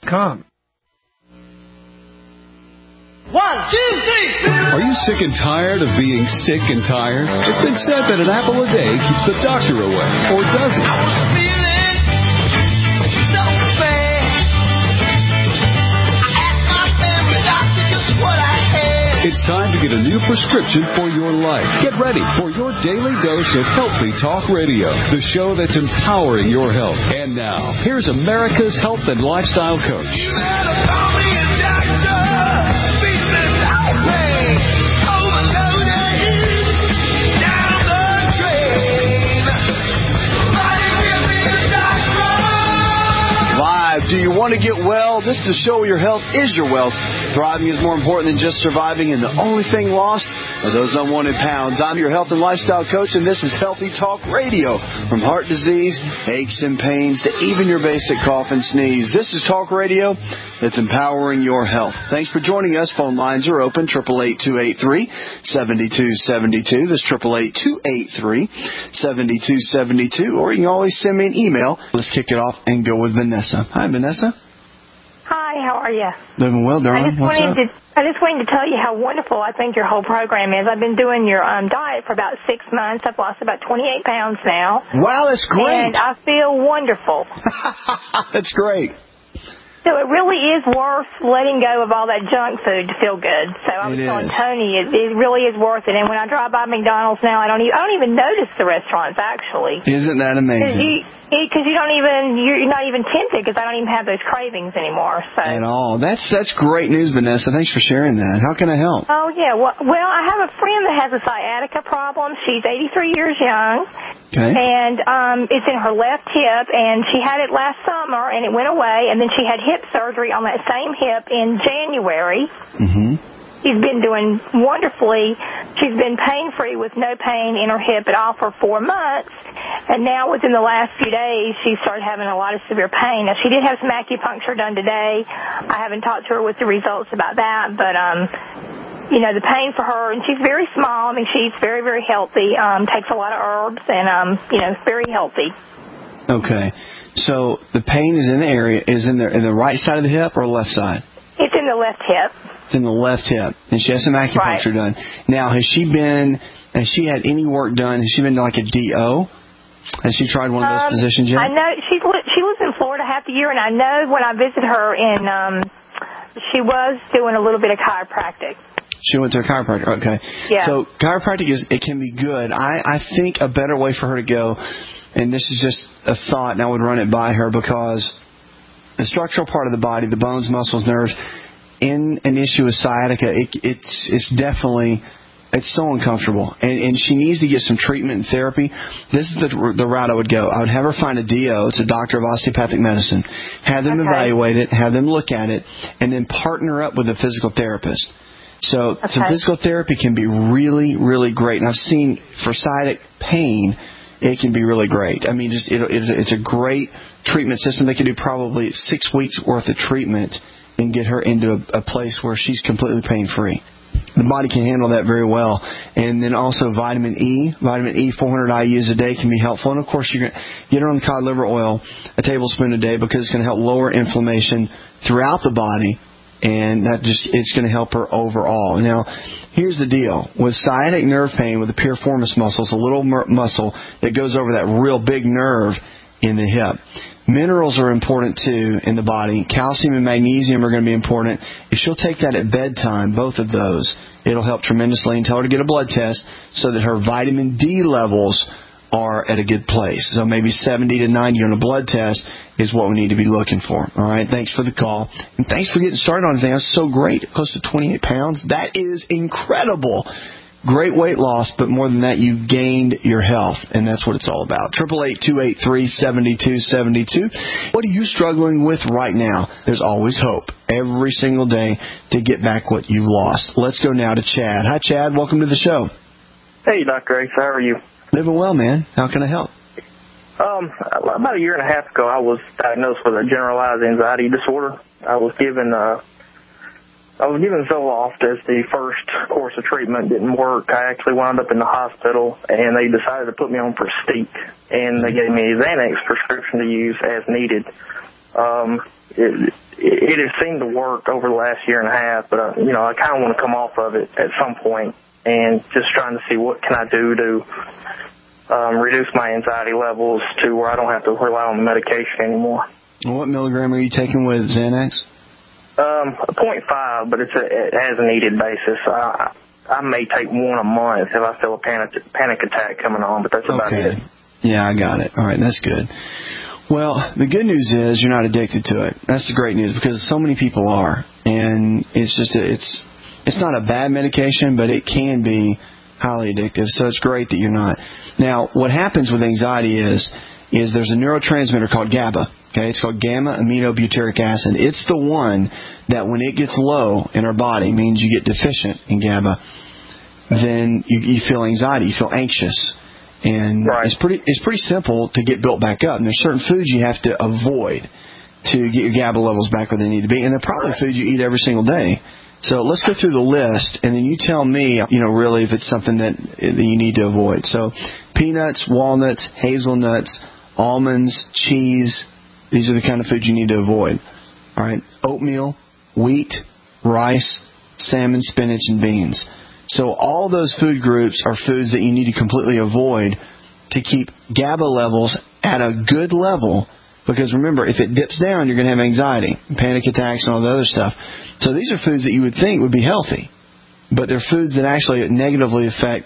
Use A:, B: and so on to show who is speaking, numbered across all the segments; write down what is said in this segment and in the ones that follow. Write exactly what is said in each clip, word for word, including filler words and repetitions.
A: com.
B: One, two, three.
C: Are you sick and tired of being sick and tired? It's been said that an apple a day keeps the doctor away. Or does it?
B: I was feeling so bad. I asked my family doctor just what I had.
C: It's time to get a new prescription for your life. Get ready for your daily dose of Healthy Talk Radio, the show that's empowering your health. And now, here's America's health and lifestyle coach.
B: You better call me a doctor.
D: Do you want to get well? This is the show where your health is your wealth. Thriving is more important than just surviving, and the only thing lost are those unwanted pounds. I'm your health and lifestyle coach, and this is Healthy Talk Radio. From heart disease, aches and pains, to even your basic cough and sneeze. This is Talk Radio that's empowering your health. Thanks for joining us. Phone lines are open, eight eight eight, two eight three, seven two seven two. That's eight eight eight, two eight three, seven two seven two. Or you can always send me an email. Let's kick it off and go with Vanessa. Hi, Vanessa.
E: Hi, how are you?
D: Living well, darling.
E: I just
D: What's
E: wanted
D: up?
E: to I just wanted to tell you how wonderful I think your whole program is. I've been doing your um, diet for about six months. I've lost about twenty-eight pounds now.
D: Wow, that's great.
E: And I feel wonderful.
D: That's great.
E: So it really is worth letting go of all that junk food to feel good. So I was
D: It
E: telling
D: is.
E: Tony, it, it really is worth it. And when I drive by McDonald's now, I don't even, I don't even notice the restaurants, actually.
D: Isn't that amazing?
E: Because you, you don't even, you're not even tempted because I don't even have those cravings anymore. So.
D: At all. That's that's great news, Vanessa. Thanks for sharing that. How can I help?
E: Oh, yeah. Well, well, I have a friend that has a sciatica problem. She's eighty-three years young.
D: Okay.
E: And um, it's in her left hip, and she had it last summer, and it went away, and then she had hip surgery on that same hip in January.
D: Mm-hmm.
E: She's been doing wonderfully. She's been pain-free with no pain in her hip at all for four months, and now within the last few days, she started having a lot of severe pain. Now, she did have some acupuncture done today. I haven't talked to her with the results about that, but, um, you know, the pain for her, and she's very small. I mean, she's very, very healthy, um, takes a lot of herbs, and, um, you know, very healthy.
D: Okay. So the pain is in the area, is in the, in the right side of the hip or left side?
E: It's in the left hip.
D: It's in the left hip. And she has some acupuncture
E: Right.
D: done. Now, has she been, has she had any work done? Has she been to like a D O? Has she tried one of those
E: Um,
D: positions yet?
E: I know she's li- she lives in Florida half the year, and I know when I visit her in, um, she was doing a little bit of chiropractic.
D: She went to a chiropractor. Okay.
E: Yeah.
D: So chiropractic is, it can be good. I, I think a better way for her to go, and this is just a thought, and I would run it by her, because the structural part of the body, the bones, muscles, nerves, in an issue with sciatica, it, it's it's definitely, it's so uncomfortable, and, and she needs to get some treatment and therapy. This is the the route I would go. I would have her find a D O. It's a doctor of osteopathic medicine. Have them
E: Okay.
D: evaluate it, have them look at it, and then partner up with a physical therapist. So
E: Okay.
D: some physical therapy can be really, really great. And I've seen for sciatic pain, it can be really great. I mean, just it, it, it's a great treatment system. They can do probably six weeks worth of treatment and get her into a, a place where she's completely pain-free. The body can handle that very well. And then also vitamin E. Vitamin E, four hundred I U's a day can be helpful. And, of course, you're going to get her on the cod liver oil, a tablespoon a day, because it's going to help lower inflammation throughout the body. And that just it's going to help her overall. Now, here's the deal. With sciatic nerve pain, with the piriformis muscle, it's a little mer- muscle that goes over that real big nerve in the hip. Minerals are important, too, in the body. Calcium and magnesium are going to be important. If she'll take that at bedtime, both of those, it'll help tremendously. And tell her to get a blood test so that her vitamin D levels are at a good place. So maybe seventy to ninety on a blood test is what we need to be looking for. All right, thanks for the call. And thanks for getting started on it. That's so great. Close to twenty-eight pounds. That is incredible. Great weight loss, but more than that, you gained your health, and that's what it's all about. eight eight eight, two eight three, seven two seven two. What are you struggling with right now? There's always hope every single day to get back what you've lost. Let's go now to Chad. Hi, Chad. Welcome to the show.
F: Hey, Doctor Ace. How are you?
D: Living well, man. How can I help?
F: Um, about a year and a half ago, I was diagnosed with a generalized anxiety disorder. I was given uh, I was given Zoloft as the first course of treatment. Didn't work. I actually wound up in the hospital, and they decided to put me on Pristiq, and they gave me a Xanax prescription to use as needed. Um, it, it has seemed to work over the last year and a half, but, uh, you know, I kind of want to come off of it at some point and just trying to see what can I do to um, reduce my anxiety levels to where I don't have to rely on the medication anymore.
D: What milligram are you taking with Xanax?
F: Um, a point five, but it's a, it has a needed basis. I, I may take one a month if I feel a panic, panic attack coming on, but that's about
D: okay.
F: it.
D: Yeah, I got it. All right, that's good. Well, the good news is you're not addicted to it. That's the great news, because so many people are, and it's just a, it's it's not a bad medication, but it can be highly addictive. So it's great that you're not. Now, what happens with anxiety is is there's a neurotransmitter called GABA. Okay, it's called gamma aminobutyric acid. It's the one that when it gets low in our body, means you get deficient in GABA, then you, you feel anxiety, you feel anxious. And
F: right.
D: it's pretty it's pretty simple to get built back up. And there's certain foods you have to avoid to get your GABA levels back where they need to be. And they're probably
F: right.
D: foods you eat every single day. So let's go through the list, and then you tell me, you know, really if it's something that, that you need to avoid. So peanuts, walnuts, hazelnuts, almonds, cheese, these are the kind of foods you need to avoid. All right, oatmeal, wheat, rice, salmon, spinach, and beans. So all those food groups are foods that you need to completely avoid to keep GABA levels at a good level. Because remember, if it dips down, you're going to have anxiety, panic attacks, and all the other stuff. So these are foods that you would think would be healthy, but they're foods that actually negatively affect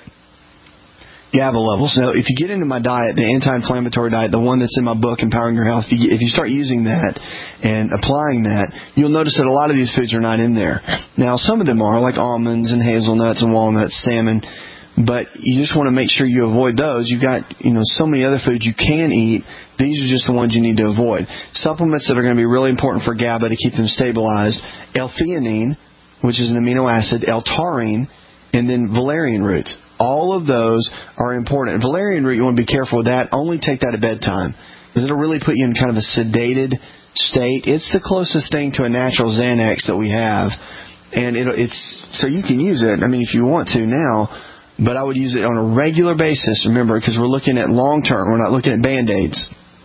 D: GABA levels. So if you get into my diet, the anti-inflammatory diet, the one that's in my book, Empowering Your Health, if you, if you start using that and applying that, you'll notice that a lot of these foods are not in there. Now, some of them are, like almonds and hazelnuts and walnuts, salmon, but you just want to make sure you avoid those. You've got, you know, so many other foods you can eat. These are just the ones you need to avoid. Supplements that are going to be really important for GABA to keep them stabilized: L-theanine, which is an amino acid, L-taurine, and then valerian roots. All of those are important. Valerian root, you want to be careful with that. Only take that at bedtime, because it'll really put you in kind of a sedated state. It's the closest thing to a natural Xanax that we have, and it, it's so you can use it, I mean, if you want to now, but I would use it on a regular basis, remember, because we're looking at long-term. We're not looking at Band-Aids.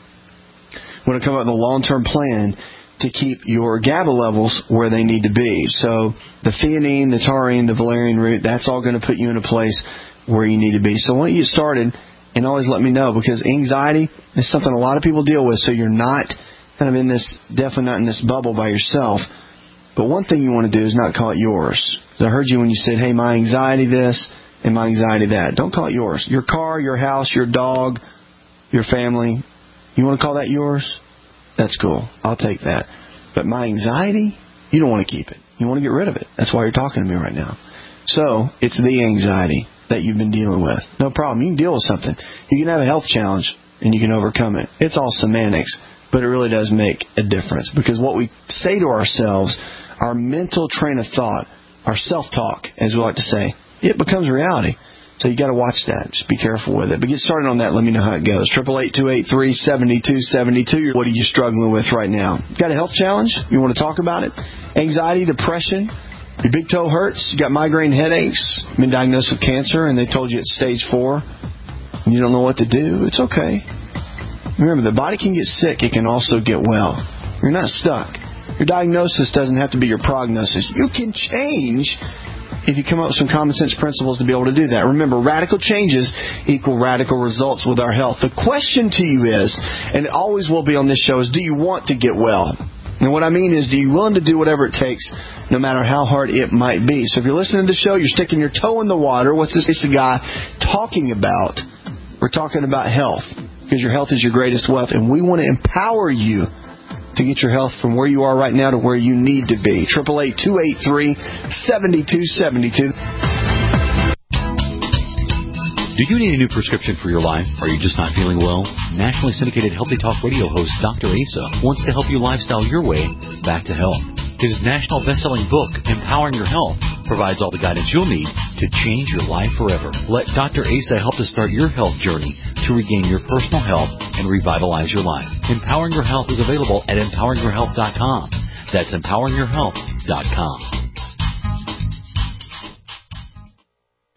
D: We're going to come up with a long-term plan to keep your GABA levels where they need to be. So the theanine, the taurine, the valerian root, that's all going to put you in a place where you need to be. So why don't you get started, and always let me know, because anxiety is something a lot of people deal with, so you're not kind of in this, definitely not in this bubble by yourself. But one thing you want to do is not call it yours. I heard you when you said, hey, my anxiety this and my anxiety that. Don't call it yours. Your car, your house, your dog, your family, you want to call that yours? That's cool. I'll take that. But my anxiety, you don't want to keep it. You want to get rid of it. That's why you're talking to me right now. So it's the anxiety that you've been dealing with. No problem. You can deal with something. You can have a health challenge, and you can overcome it. It's all semantics, but it really does make a difference. Because what we say to ourselves, our mental train of thought, our self-talk, as we like to say, it becomes reality. So you got to watch that. Just be careful with it. But get started on that. Let me know how it goes. Triple eight two eight three seven two seven two. What are you struggling with right now? Got a health challenge? You want to talk about it? Anxiety, depression. Your big toe hurts. You got migraine headaches. Been diagnosed with cancer, and they told you it's stage four. And you don't know what to do. It's okay. Remember, the body can get sick. It can also get well. You're not stuck. Your diagnosis doesn't have to be your prognosis. You can change if you come up with some common sense principles to be able to do that. Remember, radical changes equal radical results with our health. The question to you is, and it always will be on this show, is do you want to get well? And what I mean is, do you willing to do whatever it takes, no matter how hard it might be? So if you're listening to the show, you're sticking your toe in the water. What's this guy talking about? We're talking about health, because your health is your greatest wealth, and we want to empower you to get your health from where you are right now to where you need to be. Triple eight two eight three seven two seven two.
A: Do you need a new prescription for your life? Are you just not feeling well? Nationally syndicated Healthy Talk radio host Doctor Asa wants to help you lifestyle your way back to health. His national best-selling book, Empowering Your Health, provides all the guidance you'll need to change your life forever. Let Doctor Asa help to start your health journey to regain your personal health and revitalize your life. Empowering Your Health is available at empowering your health dot com. That's empowering your health dot com.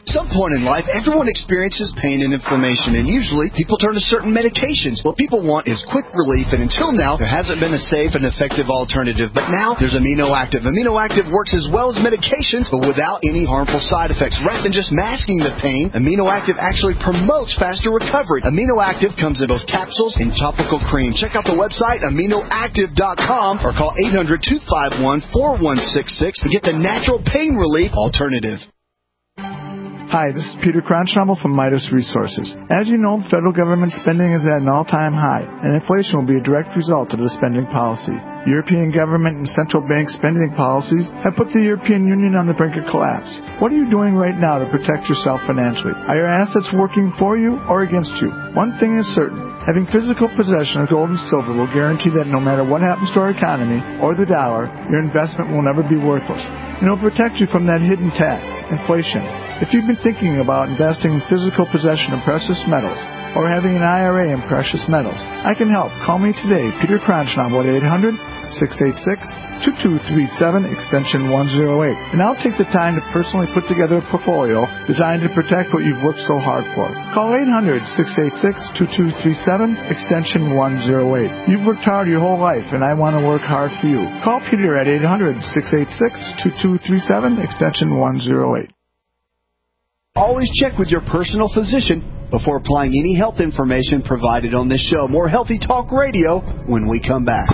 D: At some point in life, everyone experiences pain and inflammation, and usually people turn to certain medications. What people want is quick relief, and until now, there hasn't been a safe and effective alternative. But now, there's Amino Active. Amino Active works as well as medications, but without any harmful side effects. Rather than just masking the pain, Amino Active actually promotes faster recovery. Amino Active comes in both capsules and topical cream. Check out the website, amino active dot com, or call eight hundred, two five one, four one six six to get the natural pain relief alternative.
G: Hi, this is Peter Cronschnabel from Midas Resources. As you know, federal government spending is at an all-time high, and inflation will be a direct result of the spending policy. European government and central bank spending policies have put the European Union on the brink of collapse. What are you doing right now to protect yourself financially? Are your assets working for you or against you? One thing is certain. Having physical possession of gold and silver will guarantee that no matter what happens to our economy or the dollar, your investment will never be worthless. And it will protect you from that hidden tax, inflation. If you've been thinking about investing in physical possession of precious metals or having an I R A in precious metals, I can help. Call me today, Peter Cronschnabel, at eight hundred, six eight six, two two three seven, extension one oh eight. And I'll take the time to personally put together a portfolio designed to protect what you've worked so hard for. Call eight hundred, six eight six, two two three seven, extension one oh eight. You've worked hard your whole life, and I want to work hard for you. Call Peter at eight hundred, six eight six, two two three seven, extension one oh eight.
H: Always check with your personal physician before applying any health information provided on this show. More Healthy Talk Radio when we come back.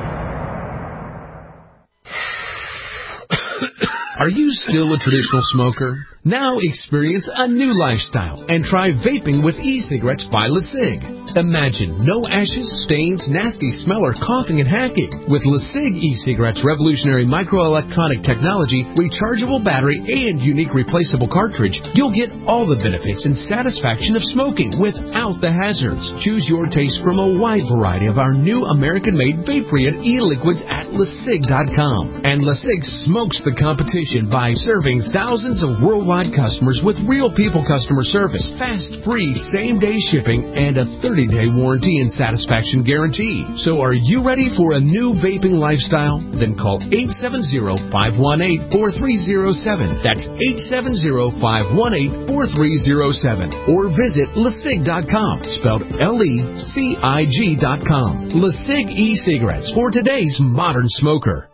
I: Are you still a traditional smoker? Now experience a new lifestyle and try vaping with e-cigarettes by LeSig. Imagine no ashes, stains, nasty smell, or coughing and hacking. With LeSig e-cigarettes' revolutionary microelectronic technology, rechargeable battery, and unique replaceable cartridge, you'll get all the benefits and satisfaction of smoking without the hazards. Choose your taste from a wide variety of our new American-made vape-free e-liquids at LeSig dot com. And LeSig smokes the competition by serving thousands of worldwide customers with real people customer service, fast, free, same-day shipping, and a thirty-day warranty and satisfaction guarantee. So are you ready for a new vaping lifestyle? Then call eight seven zero, five one eight, four three zero seven. That's eight seven zero, five one eight, four three zero seven. Or visit LeSig dot com, spelled L E C I G dot com. LeSig e-cigarettes for today's modern smoker.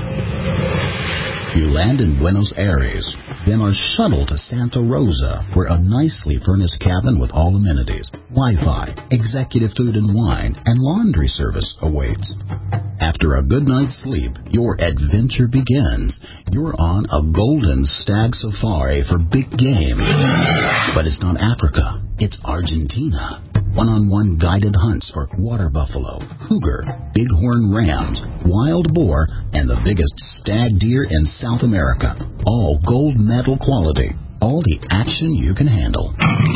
J: You land in Buenos Aires, then are shuttled to Santa Rosa, where a nicely furnished cabin with all amenities, Wi-Fi, executive food and wine, and laundry service awaits. After a good night's sleep, your adventure begins. You're on a golden stag safari for big game. But it's not Africa, it's Argentina. One-on-one guided hunts for water buffalo, cougar, bighorn rams, wild boar, and the biggest stag deer in South America. All gold medal quality. All the action you can handle.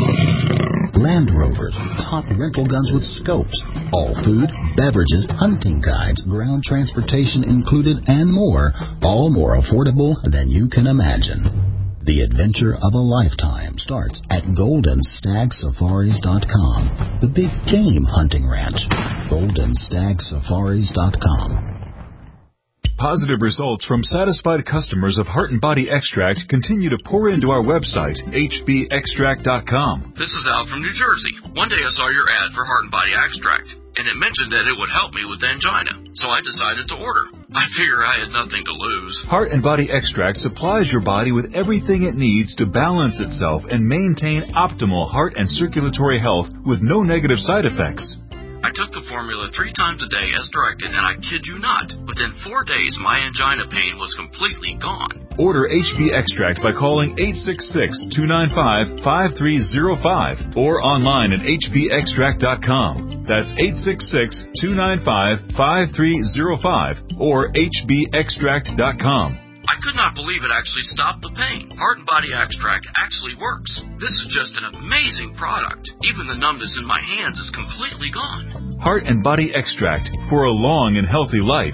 J: Land Rovers, top rental guns with scopes. All food, beverages, hunting guides, ground transportation included, and more. All more affordable than you can imagine. The adventure of a lifetime starts at golden stag safaris dot com. The big game hunting ranch. golden stag safaris dot com.
K: Positive results from satisfied customers of Heart and Body Extract continue to pour into our website, H B extract dot com.
L: This is Al from New Jersey. One day I saw your ad for Heart and Body Extract, and it mentioned that it would help me with angina, so I decided to order. I figure I had nothing to lose.
K: Heart and Body Extract supplies your body with everything it needs to balance itself and maintain optimal heart and circulatory health with no negative side effects.
L: I took the formula three times a day as directed, and I kid you not, within four days my angina pain was completely gone.
K: Order H B Extract by calling eight six six, two nine five, five three zero five or online at H B extract dot com. That's eight six six, two nine five, five three zero five or H B extract dot com.
L: I could not believe it actually stopped the pain. Heart and Body Extract actually works. This is just an amazing product. Even the numbness in my hands is completely gone.
K: Heart and Body Extract for a long and healthy life.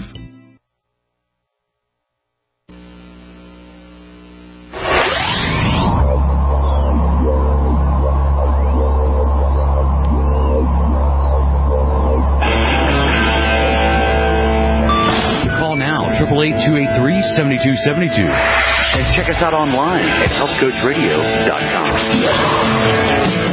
A: eight eight, two eight three, seven two seven two. And check us out online at health coach radio dot com.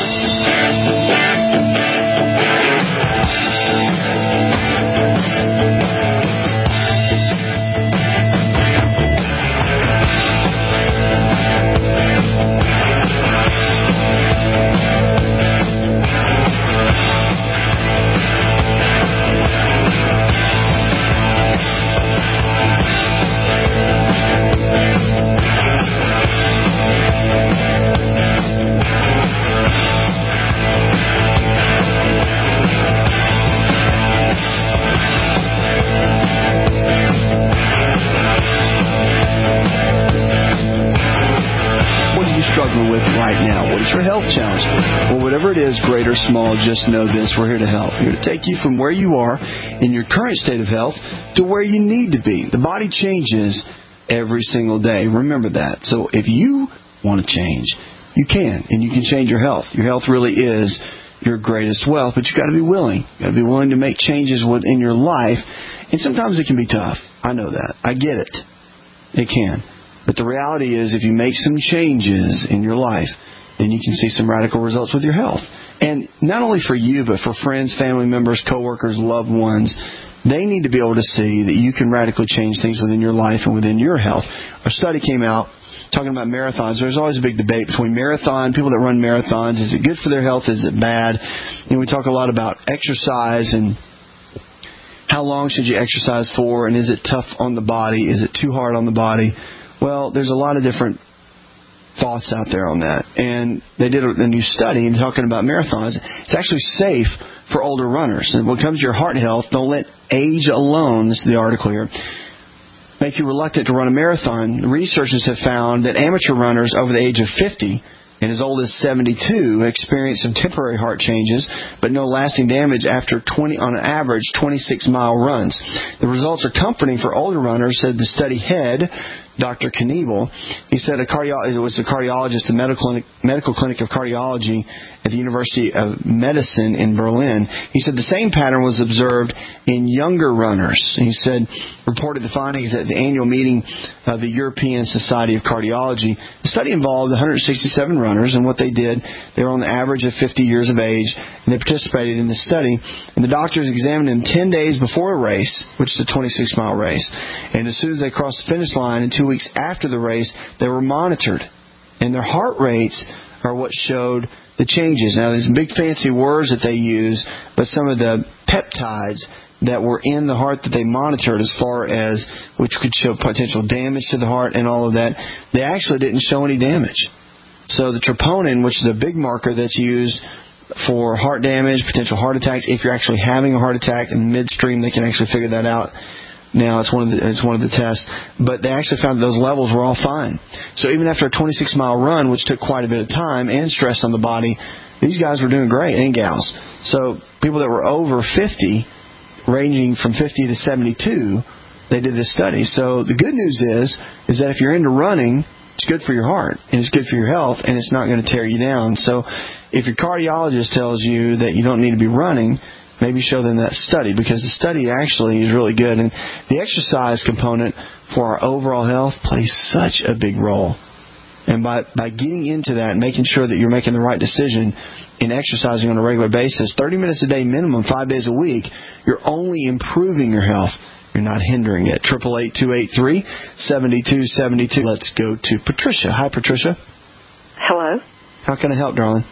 D: Struggling with right now? What is your health challenge? Well, whatever it is, great or small, just know this. We're here to help. We're here to take you from where you are in your current state of health to where you need to be. The body changes every single day. Remember that. So if you want to change, you can, and you can change your health. Your health really is your greatest wealth, but you've got to be willing. You've got to be willing to make changes within your life, and sometimes it can be tough. I know that. I get it. It can. But the reality is, if you make some changes in your life, then you can see some radical results with your health. And not only for you, but for friends, family members, coworkers, loved ones, they need to be able to see that you can radically change things within your life and within your health. A study came out talking about marathons. There's always a big debate between marathon, people that run marathons. Is it good for their health? Is it bad? And we talk a lot about exercise and how long should you exercise for, and is it tough on the body? Is it too hard on the body? Well, there's a lot of different thoughts out there on that. And they did a, a new study and talking about marathons. It's actually safe for older runners. And when it comes to your heart health, don't let age alone, this is the article here, make you reluctant to run a marathon. Researchers have found that amateur runners over the age of fifty and as old as seventy-two experience some temporary heart changes, but no lasting damage after twenty, on an average, twenty-six mile runs. The results are comforting for older runners, said the study head, Doctor Knievel. He said a cardio- it was a cardiologist at the medical clinic, medical clinic of cardiology at the University of Medicine in Berlin. He said the same pattern was observed in younger runners. He said, reported the findings at the annual meeting of the European Society of Cardiology. The study involved one hundred sixty-seven runners, and what they did, they were on the average of fifty years of age, and they participated in the study. And the doctors examined them ten days before a race, which is a twenty-six mile race. And as soon as they crossed the finish line, and two weeks after the race, they were monitored. And their heart rates are what showed the changes. Now, there's big fancy words that they use, but some of the peptides that were in the heart that they monitored as far as which could show potential damage to the heart and all of that, they actually didn't show any damage. So the troponin, which is a big marker that's used for heart damage, potential heart attacks, if you're actually having a heart attack in midstream, they can actually figure that out. Now it's one of the it's one of the tests, but they actually found that those levels were all fine. So even after a twenty-six mile run, which took quite a bit of time and stress on the body, these guys were doing great, and gals. So people that were over fifty, ranging from fifty to seventy-two, they did this study. So the good news is is that if you're into running, it's good for your heart, and it's good for your health, and it's not going to tear you down. So if your cardiologist tells you that you don't need to be running, maybe show them that study, because the study actually is really good. And the exercise component for our overall health plays such a big role. And by, by getting into that and making sure that you're making the right decision in exercising on a regular basis, thirty minutes a day minimum, five days a week, you're only improving your health. You're not hindering it. eight eight eight, two eight three, seven two seven two. Let's go to Patricia. Hi, Patricia.
M: Hello.
D: How can I help, darling?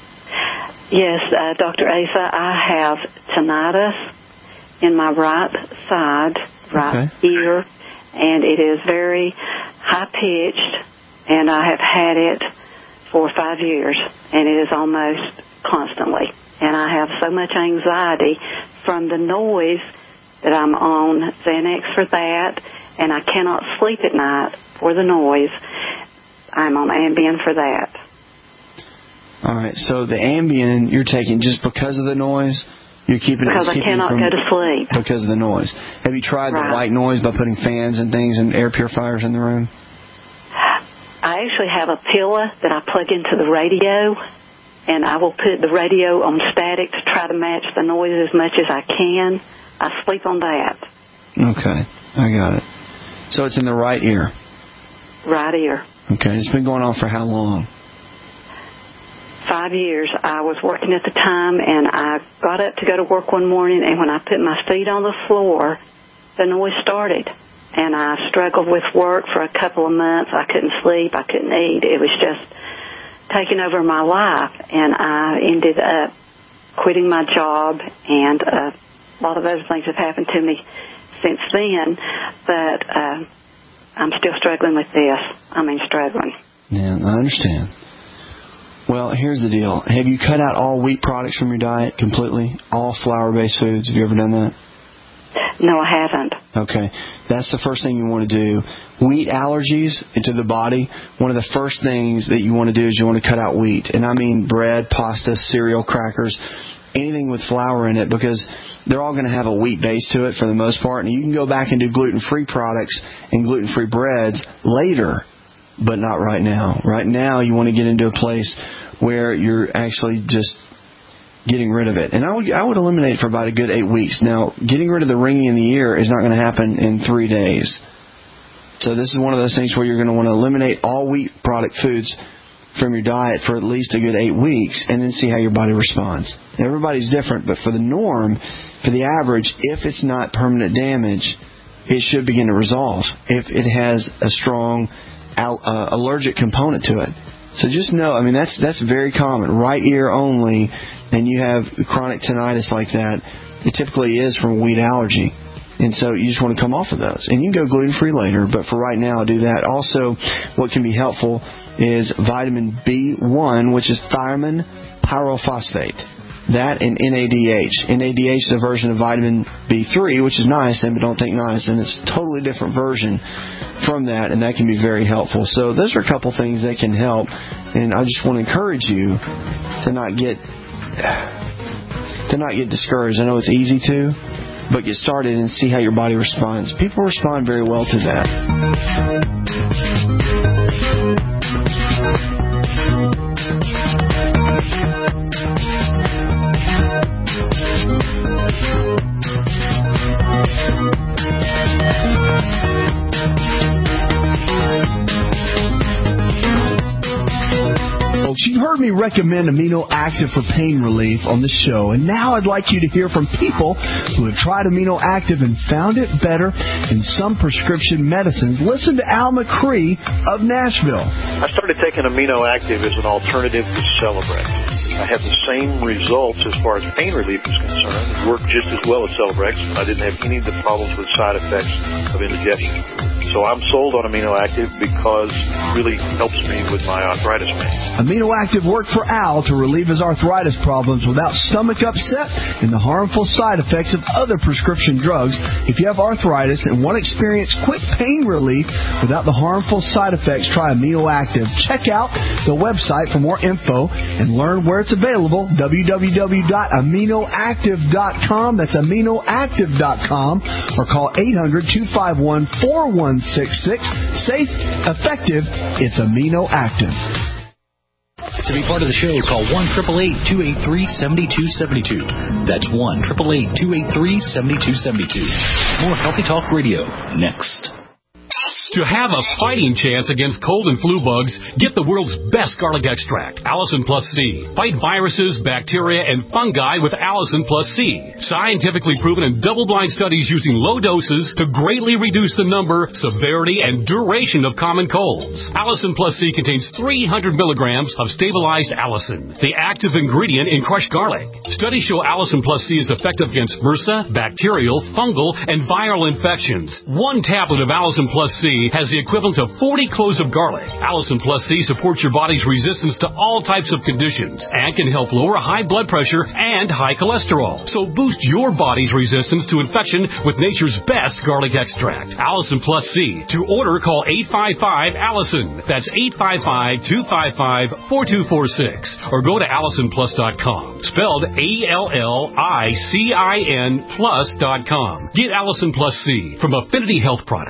M: Yes, uh, Doctor Asa, I have tinnitus in my right side, right okay. ear, and it is very high-pitched, and I have had it for five years, and it is almost constantly. And I have so much anxiety from the noise that I'm on Xanax for that, and I cannot sleep at night for the noise. I'm on Ambien for that.
D: All right, so the Ambien you're taking just because of the noise? You're keeping
M: because
D: it
M: Because I cannot
D: from,
M: go to sleep.
D: Because of the noise. Have you tried right. the white noise by putting fans and things and air purifiers in the room?
M: I actually have a pillow that I plug into the radio, and I will put the radio on static to try to match the noise as much as I can. I sleep on that.
D: Okay, I got it. So it's in the right ear?
M: Right ear.
D: Okay. It's been going on for how long?
M: Five years. I was working at the time, and I got up to go to work one morning, and when I put my feet on the floor, the noise started. And I struggled with work for a couple of months. I couldn't sleep. I couldn't eat. It was just taking over my life, and I ended up quitting my job, and uh, a lot of other things have happened to me since then, but uh, I'm still struggling with this. I mean, struggling.
D: Yeah, I understand. Well, here's the deal. Have you cut out all wheat products from your diet completely? All flour-based foods? Have you ever done that?
M: No, I haven't.
D: Okay. That's the first thing you want to do. Wheat allergies into the body, one of the first things that you want to do is you want to cut out wheat. And I mean bread, pasta, cereal, crackers, anything with flour in it, because they're all going to have a wheat base to it for the most part. And you can go back and do gluten-free products and gluten-free breads later, but not right now. Right now you want to get into a place where you're actually just getting rid of it. And I would I would eliminate it for about a good eight weeks. Now, getting rid of the ringing in the ear is not going to happen in three days. So this is one of those things where you're going to want to eliminate all wheat product foods from your diet for at least a good eight weeks and then see how your body responds. Everybody's different, but for the norm, for the average, if it's not permanent damage, it should begin to resolve if it has a strong uh, allergic component to it. So just know, I mean, that's that's very common. Right ear only, and you have chronic tinnitus like that, it typically is from wheat allergy. And so you just want to come off of those. And you can go gluten-free later, but for right now, do that. Also, what can be helpful is vitamin B one, which is thiamine pyrophosphate. That and N A D H. N A D H is a version of vitamin B three, which is niacin, but don't take niacin. It's a totally different version from that, and that can be very helpful. So those are a couple things that can help, and I just want to encourage you to not get to not get discouraged. I know it's easy to, but get started and see how your body responds. People respond very well to that.
H: You've heard me recommend Amino Active for pain relief on the show, and now I'd like you to hear from people who have tried Amino Active and found it better than some prescription medicines. Listen to Al McCree of Nashville.
N: I started taking Amino Active as an alternative to Celebrex. I had the same results as far as pain relief is concerned. It worked just as well as Celebrex. I didn't have any of the problems with side effects of indigestion. So I'm sold on Amino Active because it really helps me with my arthritis pain.
H: Amino Active worked for Al to relieve his arthritis problems without stomach upset and the harmful side effects of other prescription drugs. If you have arthritis and want to experience quick pain relief without the harmful side effects, try Amino Active. Check out the website for more info and learn where it's available, w w w dot amino active dot com. That's amino active dot com, or call eight hundred, two five one, four one six six. Safe, effective, it's Amino Active.
A: To be part of the show, call one eight eight eight, two eight three, seven two seven two. That's one eight eight eight, two eight three, seven two seven two. More Healthy Talk Radio next.
O: To have a fighting chance against cold and flu bugs, get the world's best garlic extract, Allison Plus C. Fight viruses, bacteria, and fungi with Allison Plus C. Scientifically proven in double-blind studies using low doses to greatly reduce the number, severity, and duration of common colds. Allison Plus C contains three hundred milligrams of stabilized allicin, the active ingredient in crushed garlic. Studies show Allison Plus C is effective against MRSA, bacterial, fungal, and viral infections. One tablet of Allison Plus C has the equivalent of forty cloves of garlic. Allison Plus C supports your body's resistance to all types of conditions and can help lower high blood pressure and high cholesterol. So boost your body's resistance to infection with nature's best garlic extract, Allison Plus C. To order, call eight five five, Allison. That's eight five five, two five five, four two four six. Or go to allison plus dot com. Spelled A L L I C I N plus dot com. Get Allison Plus C from Affinity Health Products.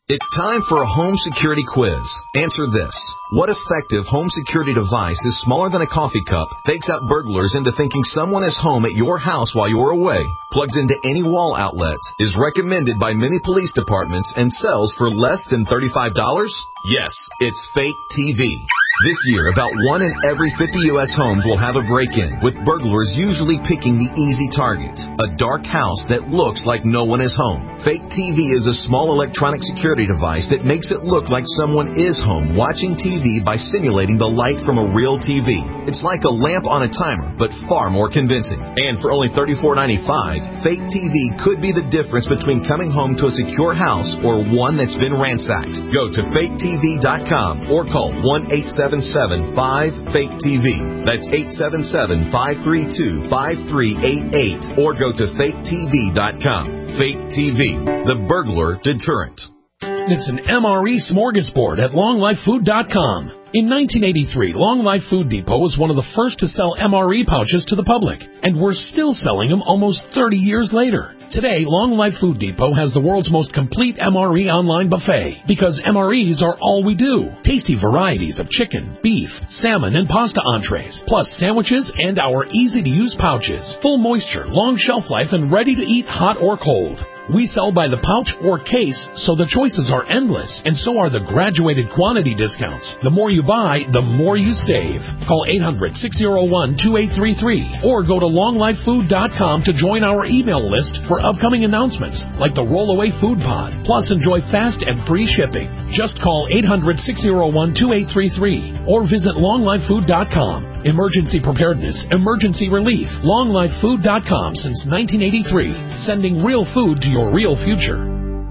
P: It's time for a home security quiz. Answer this. What effective home security device is smaller than a coffee cup, fakes out burglars into thinking someone is home at your house while you're away, plugs into any wall outlet, is recommended by many police departments, and sells for less than thirty-five dollars? Yes, it's Fake T V. This year, about one in every fifty U S homes will have a break-in, with burglars usually picking the easy target, a dark house that looks like no one is home. Fake T V is a small electronic security device that makes it look like someone is home watching T V by simulating the light from a real T V. It's like a lamp on a timer, but far more convincing. And for only thirty-four ninety-five, Fake T V could be the difference between coming home to a secure house or one that's been ransacked. Go to fake T V dot com or call one eight seven seven five fake T V. That's eight seven seven, five three two, five three eight eight or go to fake T V dot com. Fake T V, the burglar deterrent.
Q: It's an M R E smorgasbord at long life food dot com. In nineteen eighty-three, Long Life Food Depot was one of the first to sell M R E pouches to the public, and we're still selling them almost thirty years later. Today, Long Life Food Depot has the world's most complete M R E online buffet, because M R Es are all we do. Tasty varieties of chicken, beef, salmon, and pasta entrees, plus sandwiches and our easy-to-use pouches. Full moisture, long shelf life, and ready to eat hot or cold. We sell by the pouch or case, so the choices are endless, and so are the graduated quantity discounts. The more you buy, the more you save. Call eight hundred, six oh one, two eight three three or go to long life food dot com to join our email list for upcoming announcements like the Rollaway Food Pod. Plus, enjoy fast and free shipping. Just call eight hundred, six oh one, two eight three three or visit long life food dot com. Emergency preparedness, emergency relief. long life food dot com since nineteen eighty-three, sending real food to your real future.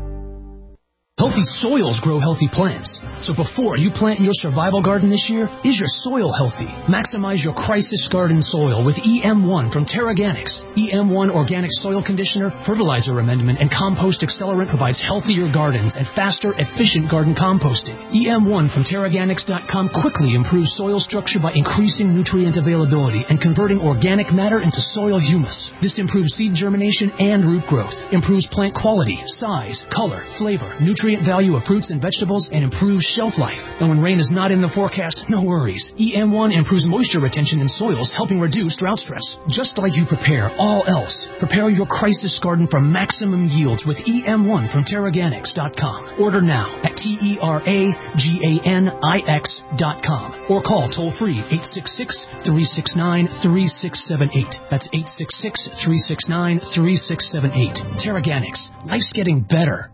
R: Healthy soils grow healthy plants. So before you plant your survival garden this year, is your soil healthy? Maximize your crisis garden soil with E M one from Terraganics. E M one Organic Soil Conditioner, Fertilizer Amendment, and Compost Accelerant provides healthier gardens and faster, efficient garden composting. E M one from Terraganics dot com quickly improves soil structure by increasing nutrient availability and converting organic matter into soil humus. This improves seed germination and root growth, improves plant quality, size, color, flavor, nutrient value of fruits and vegetables, and improves shelf life. And when rain is not in the forecast, no worries. E M one improves moisture retention in soils, helping reduce drought stress. Just like you prepare all else, prepare your crisis garden for maximum yields with E M one from Terraganics dot com. Order now at T E R A G A N I X dot com or call toll-free eight six six, three six nine, three six seven eight. That's eight six six, three six nine, three six seven eight. Terraganics. Life's getting better.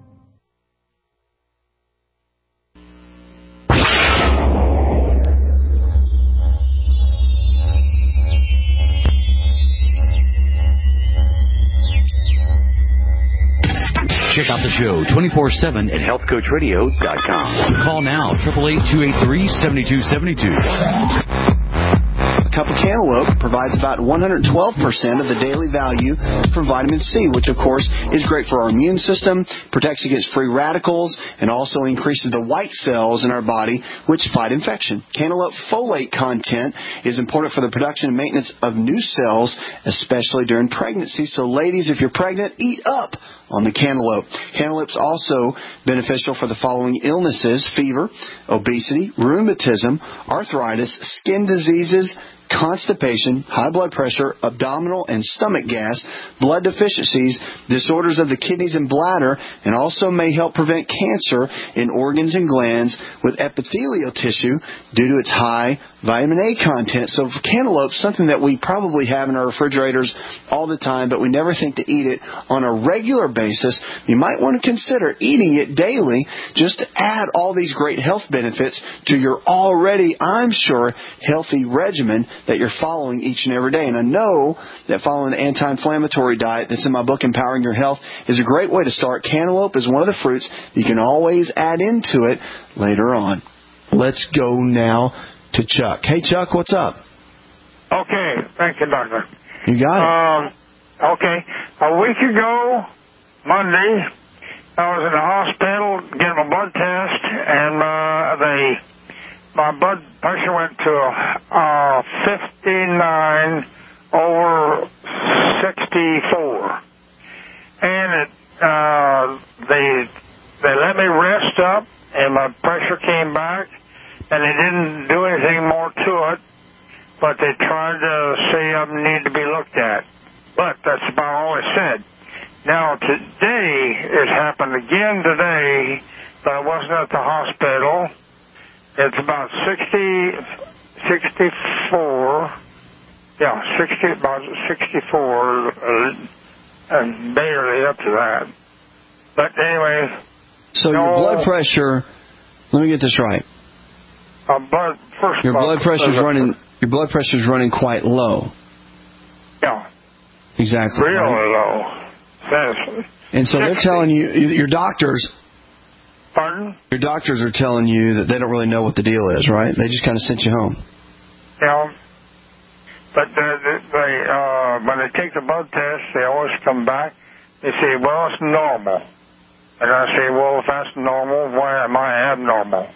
A: Check out the show twenty-four seven at health coach radio dot com. Call now, eight eight eight, two eight three, seven two seven two.
D: A cup of cantaloupe provides about one hundred twelve percent of the daily value from vitamin C, which, of course, is great for our immune system, protects against free radicals, and also increases the white cells in our body, which fight infection. Cantaloupe folate content is important for the production and maintenance of new cells, especially during pregnancy. So, ladies, if you're pregnant, eat up on the cantaloupe. Cantaloupe's also beneficial for the following illnesses: fever, obesity, rheumatism, arthritis, skin diseases, constipation, high blood pressure, abdominal and stomach gas, blood deficiencies, disorders of the kidneys and bladder, and also may help prevent cancer in organs and glands with epithelial tissue due to its high vitamin A content. So cantaloupe, something that we probably have in our refrigerators all the time, but we never think to eat it on a regular basis. You might want to consider eating it daily just to add all these great health benefits to your already, I'm sure, healthy regimen that you're following each and every day. And I know that following the anti-inflammatory diet that's in my book, Empowering Your Health, is a great way to start. Cantaloupe is one of the fruits you can always add into it later on. Let's go now to Chuck. Hey, Chuck, what's up?
S: Okay, thank you, Doctor.
D: You got it.
S: Um, okay, a week ago, Monday, I was in the hospital getting a blood test, and uh, they, my blood pressure went to uh, fifty-nine over sixty-four, and it, uh, they they let me rest up, and my pressure came back, and they didn't do anything more to it, but they tried to say I need to be looked at. But that's about all they said. Now, today, it happened again today, but I wasn't at the hospital. It's about sixty, sixty-four, yeah, sixty, about sixty-four, uh, and barely up to that. But anyway.
D: So
S: no,
D: your blood pressure, let me get this right.
S: Uh, blood, first
D: your blood pressure is
S: uh,
D: running. Your blood pressure is running quite low.
S: Yeah.
D: Exactly.
S: Real
D: right?
S: low. That's
D: and so they're telling you, your doctors.
S: Pardon?
D: Your doctors are telling you that they don't really know what the deal is, right? They just kind of sent you home.
S: Yeah. But they, they, uh, when they take the blood test, they always come back. They say, well, it's normal. And I say, well, if that's normal, why am I abnormal?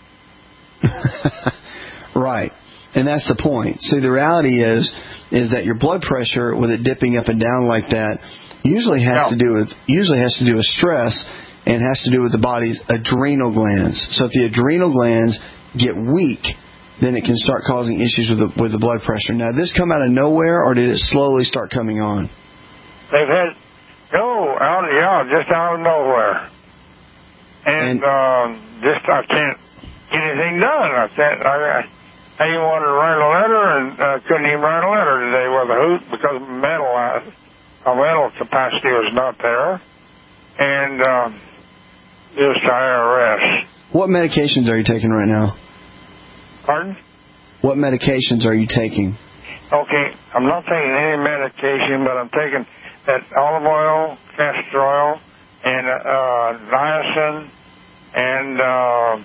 D: Right. And that's the point. See, the reality is, is that your blood pressure, with it dipping up and down like that, usually has
S: no.
D: to do with usually has to do with stress, and has to do with the body's adrenal glands. So if the adrenal glands get weak, then it can start causing issues with the with the blood pressure. Now, did this come out of nowhere, or did it slowly start coming on?
S: They've had no, out yeah, just out of nowhere, and, and uh, just I can't get anything done. I can't. I, I even wanted to write a letter, and uh, couldn't even write a letter today with a hoot because mental uh, my mental capacity was not there, and uh, just trying to rest.
D: What medications are you taking right now?
S: Pardon?
D: What medications are you taking?
S: Okay, I'm not taking any medication, but I'm taking that olive oil, castor oil, and uh, niacin, and uh,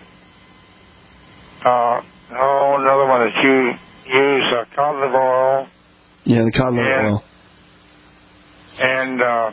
S: uh, oh, another one that you use, uh, cod liver oil.
D: Yeah, the cod liver
S: and,
D: oil.
S: And uh,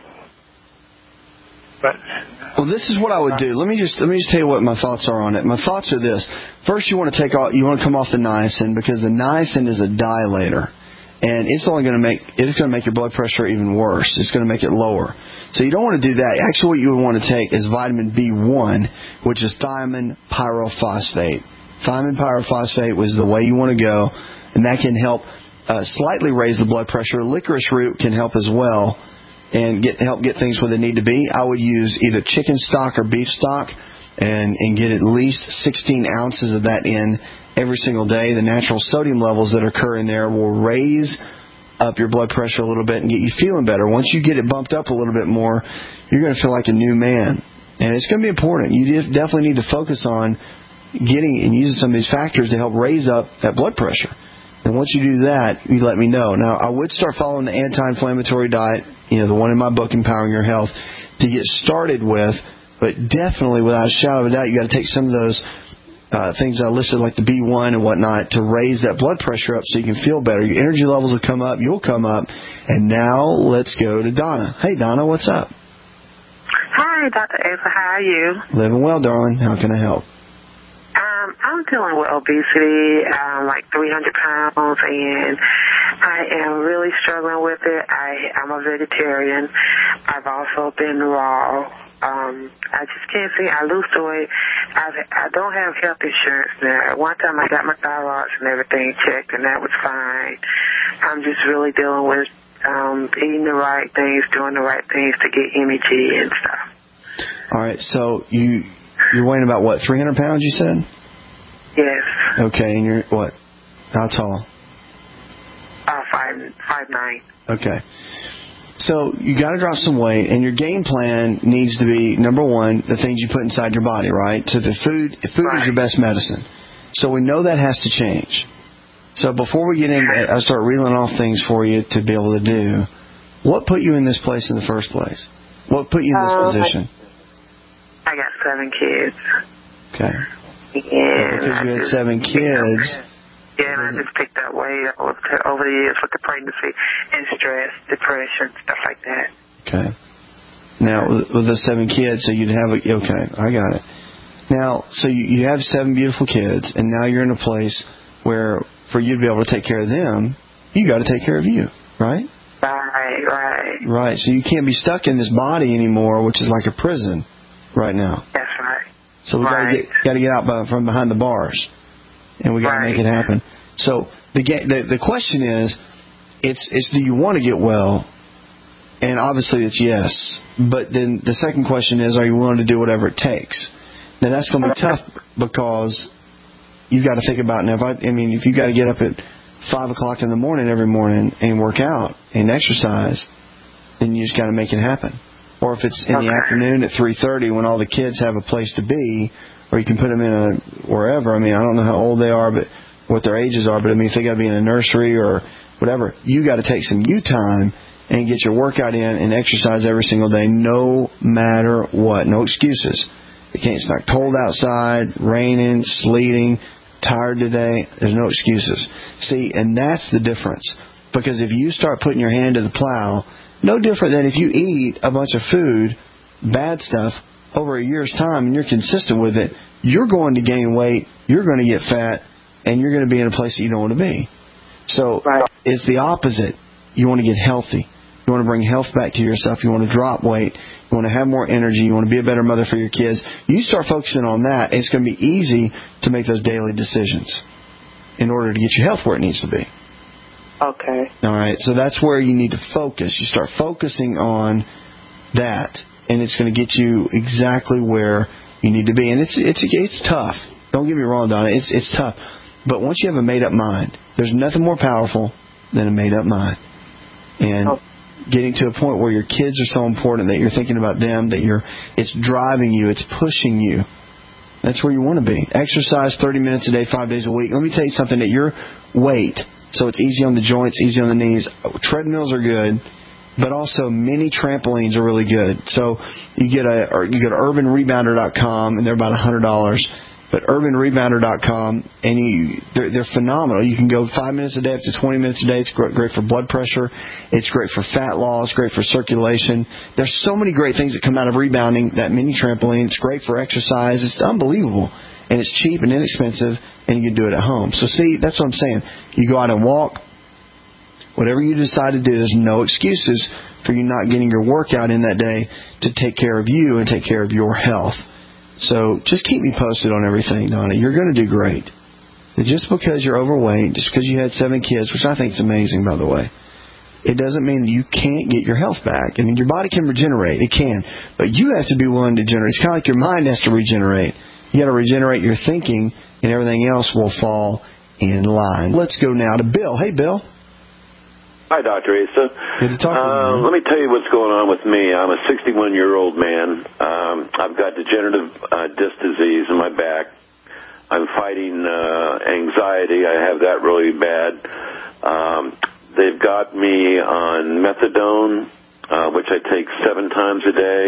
S: but
D: well, this is what I would do. Let me just let me just tell you what my thoughts are on it. My thoughts are this: first, you want to take all, you want to come off the niacin, because the niacin is a dilator, and it's only going to make it's going to make your blood pressure even worse. It's going to make it lower. So you don't want to do that. Actually, what you would want to take is vitamin B one, which is thiamine pyrophosphate. Thiamine pyrophosphate was the way you want to go, and that can help uh, slightly raise the blood pressure. Licorice root can help as well, and get help get things where they need to be. I would use either chicken stock or beef stock, and, and get at least sixteen ounces of that in every single day. The natural sodium levels that occur in there will raise up your blood pressure a little bit and get you feeling better. Once you get it bumped up a little bit more, you're going to feel like a new man. And it's going to be important. You definitely need to focus on getting and using some of these factors to help raise up that blood pressure. And once you do that, you let me know. Now, I would start following the anti-inflammatory diet, you know, the one in my book, Empowering Your Health, to get started with. But definitely, without a shadow of a doubt, you got to take some of those uh, things I listed, like the B one and whatnot, to raise that blood pressure up so you can feel better. Your energy levels will come up. You'll come up. And now let's go to Donna. Hey, Donna, what's up?
T: Hi, Doctor Asa. How are you?
D: Living well, darling. How can I help?
T: Um, I'm dealing with obesity, um, like three hundred pounds, and I am really struggling with it. I, I'm a vegetarian. I've also been raw. Um, I just can't see. I lose the weight. I've, I don't have health insurance now. At one time, I got my thyroid and everything checked, and that was fine. I'm just really dealing with um, eating the right things, doing the right things to get energy and stuff.
D: All right. So you you're weighing about what, three hundred pounds? You said.
T: Yes.
D: Okay, and you're what? How tall?
T: Uh, five five nine.
D: Okay. So you got to drop some weight, and your game plan needs to be, number one, the things you put inside your body, right? So the food, food right. is your best medicine. So we know that has to change. So before we get in, I start reeling off things for you to be able to do. What put you in this place in the first place? What put you in this
T: uh,
D: position?
T: I got seven kids.
D: Okay.
T: And
D: because you had seven kids.
T: Yeah, and I just picked that weight over the years with the pregnancy and stress, depression, stuff like that.
D: Okay. Now, with the seven kids, so you'd have a, okay, I got it. Now, so you, you have seven beautiful kids, and now you're in a place where for you to be able to take care of them, you got to take care of you, right?
T: Right, right.
D: Right, so you can't be stuck in this body anymore, which is like a prison right now.
T: That's right.
D: So we
T: right.
D: got to get got to get out by, from behind the bars, and we got to
T: right.
D: make it happen. So the, the the question is, it's it's do you want to get well? And obviously it's yes. But then the second question is, are you willing to do whatever it takes? Now that's going to be tough because you got to think about now. If I, I mean, if you got to get up at five o'clock in the morning every morning and work out and exercise, then you just got to make it happen. Or if it's in okay. the afternoon at three thirty when all the kids have a place to be, or you can put them in a wherever. I mean, I don't know how old they are, but what their ages are. But I mean, if they got to be in a nursery or whatever, you got to take some you time and get your workout in and exercise every single day, no matter what. No excuses. It can't. It's not cold outside, raining, sleeting, tired today. There's no excuses. See, and that's the difference. Because if you start putting your hand to the plow, no different than if you eat a bunch of food, bad stuff, over a year's time and you're consistent with it, you're going to gain weight, you're going to get fat, and you're going to be in a place that you don't want to be. So right. it's the opposite. You want to get healthy. You want to bring health back to yourself. You want to drop weight. You want to have more energy. You want to be a better mother for your kids. You start focusing on that, it's going to be easy to make those daily decisions in order to get your health where it needs to be.
T: Okay.
D: All right. So that's where you need to focus. You start focusing on that, and it's going to get you exactly where you need to be. And it's it's it's tough. Don't get me wrong, Donna. It's it's tough. But once you have a made-up mind, there's nothing more powerful than a made-up mind. And oh. getting to a point where your kids are so important that you're thinking about them, that you're it's driving you, it's pushing you. That's where you want to be. Exercise thirty minutes a day, five days a week. Let me tell you something, that your weight, so it's easy on the joints, easy on the knees. Treadmills are good, but also mini trampolines are really good. So you get a or you go to urban rebounder dot com, and they're about one hundred dollars. But urban rebounder dot com, and you, they're, they're phenomenal. You can go five minutes a day up to twenty minutes a day. It's great, great for blood pressure. It's great for fat loss, great for circulation. There's so many great things that come out of rebounding. That mini trampoline, it's great for exercise. It's unbelievable. And it's cheap and inexpensive, and you can do it at home. So see, that's what I'm saying. You go out and walk. Whatever you decide to do, there's no excuses for you not getting your workout in that day to take care of you and take care of your health. So just keep me posted on everything, Donna. You're going to do great. And just because you're overweight, just because you had seven kids, which I think is amazing, by the way, it doesn't mean that you can't get your health back. I mean, your body can regenerate. It can. But you have to be willing to generate. It's kind of like your mind has to regenerate. You got to regenerate your thinking, and everything else will fall in line. Let's go now to Bill. Hey, Bill.
U: Hi, Doctor Asa.
D: Good to talk
U: uh,
D: to you.
U: Let me tell you what's going on with me. I'm a sixty-one-year-old man. Um, I've got degenerative uh, disc disease in my back. I'm fighting uh, anxiety. I have that really bad. Um, they've got me on methadone, uh, which I take seven times a day.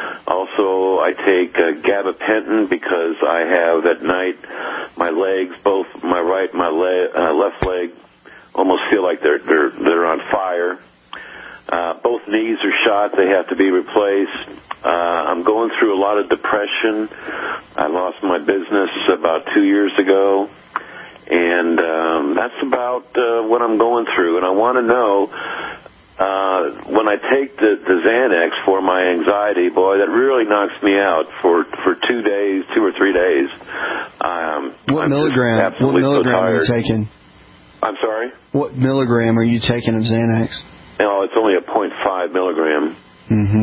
U: Also, I take uh, gabapentin because I have at night my legs, both my right, my le- uh, left leg, almost feel like they're they're they're on fire. Uh, both knees are shot; they have to be replaced. Uh, I'm going through a lot of depression. I lost my business about two years ago, and um, that's about uh, what I'm going through. And I want to know uh, when I take the, the Xanax for my anxiety, boy, that really knocks me out for for two days, two or three days. Um,
D: what
U: I'm
D: milligram? What milligram
U: so
D: are you taking?
U: I'm sorry?
D: What milligram are you taking of Xanax?
U: No, it's only a point five milligram.
D: Mm-hmm.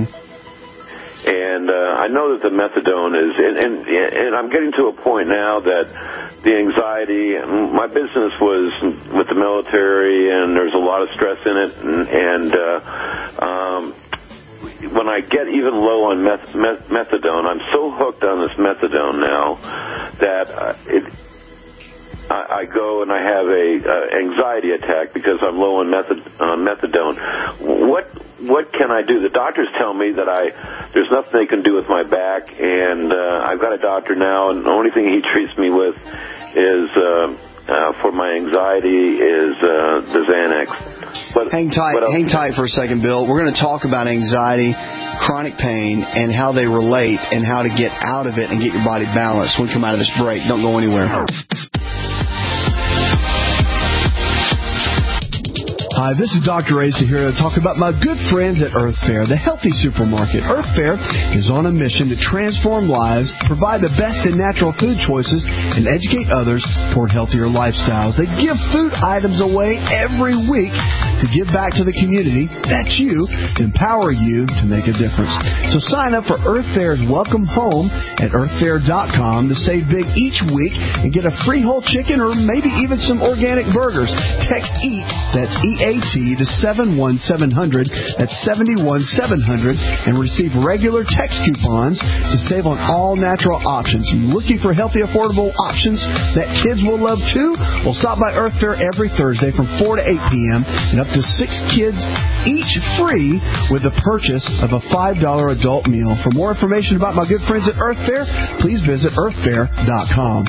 U: And uh, I know that the methadone is, and, and and I'm getting to a point now that the anxiety, my business was with the military, and there's a lot of stress in it, and, and uh, um, when I get even low on meth, meth, methadone, I'm so hooked on this methadone now that uh, it. I, I go and I have a uh, anxiety attack because I'm low on method, uh, methadone. What what can I do? The doctors tell me that I there's nothing they can do with my back, and uh, I've got a doctor now, and the only thing he treats me with is uh, uh, for my anxiety is uh, the Xanax. But,
D: hang tight, hang tight for a second, Bill. We're going to talk about anxiety, chronic pain, and how they relate, and how to get out of it and get your body balanced when we come out of this break. Don't go anywhere.
H: Hi, this is Doctor Asa here to talk about my good friends at Earth Fare, the healthy supermarket. Earth Fare is on a mission to transform lives, provide the best in natural food choices, and educate others toward healthier lifestyles. They give food items away every week to give back to the community. That's you. Empower you to make a difference. So sign up for Earth Fare's Welcome Home at earth fare dot com to save big each week and get a free whole chicken or maybe even some organic burgers. Text EAT, that's E A T, to seven one seven zero zero, that's seven one seven zero zero, and receive regular text coupons to save on all natural options. Looking for healthy, affordable options that kids will love too? Well, stop by Earth Fare every Thursday from four to eight p.m. and up to six kids each free with the purchase of a five dollar adult meal. For more information about my good friends at Earth Fare, please visit earth fare dot com.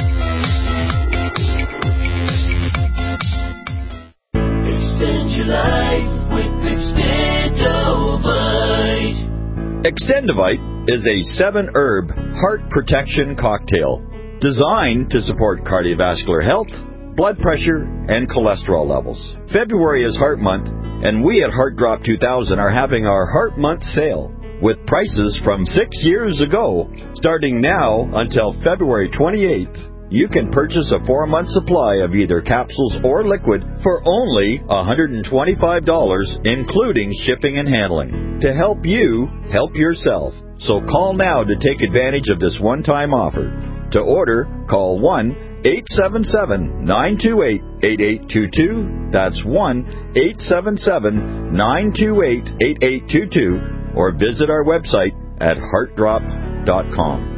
B: Extend your life with Extendovite.
C: Extendovite is a seven-herb heart protection cocktail designed to support cardiovascular health, blood pressure, and cholesterol levels. February is Heart Month, and we at Heart Drop two thousand are having our Heart Month sale with prices from six years ago. Starting now until February twenty-eighth, you can purchase a four-month supply of either capsules or liquid for only one hundred twenty-five dollars, including shipping and handling, to help you help yourself. So call now to take advantage of this one-time offer. To order, call one eight seven seven, nine two eight, eight eight two two. That's one eight seven seven, nine two eight, eight eight two two, or visit our website at heart drop dot com.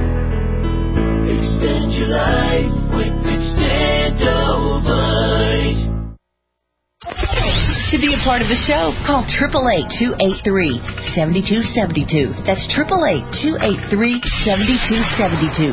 B: Extend your life with Extendovite.
V: To be a part of the show, call eight eight eight, two eight three, seven two seven two. That's eight eight eight, two eight three, seven two seven two.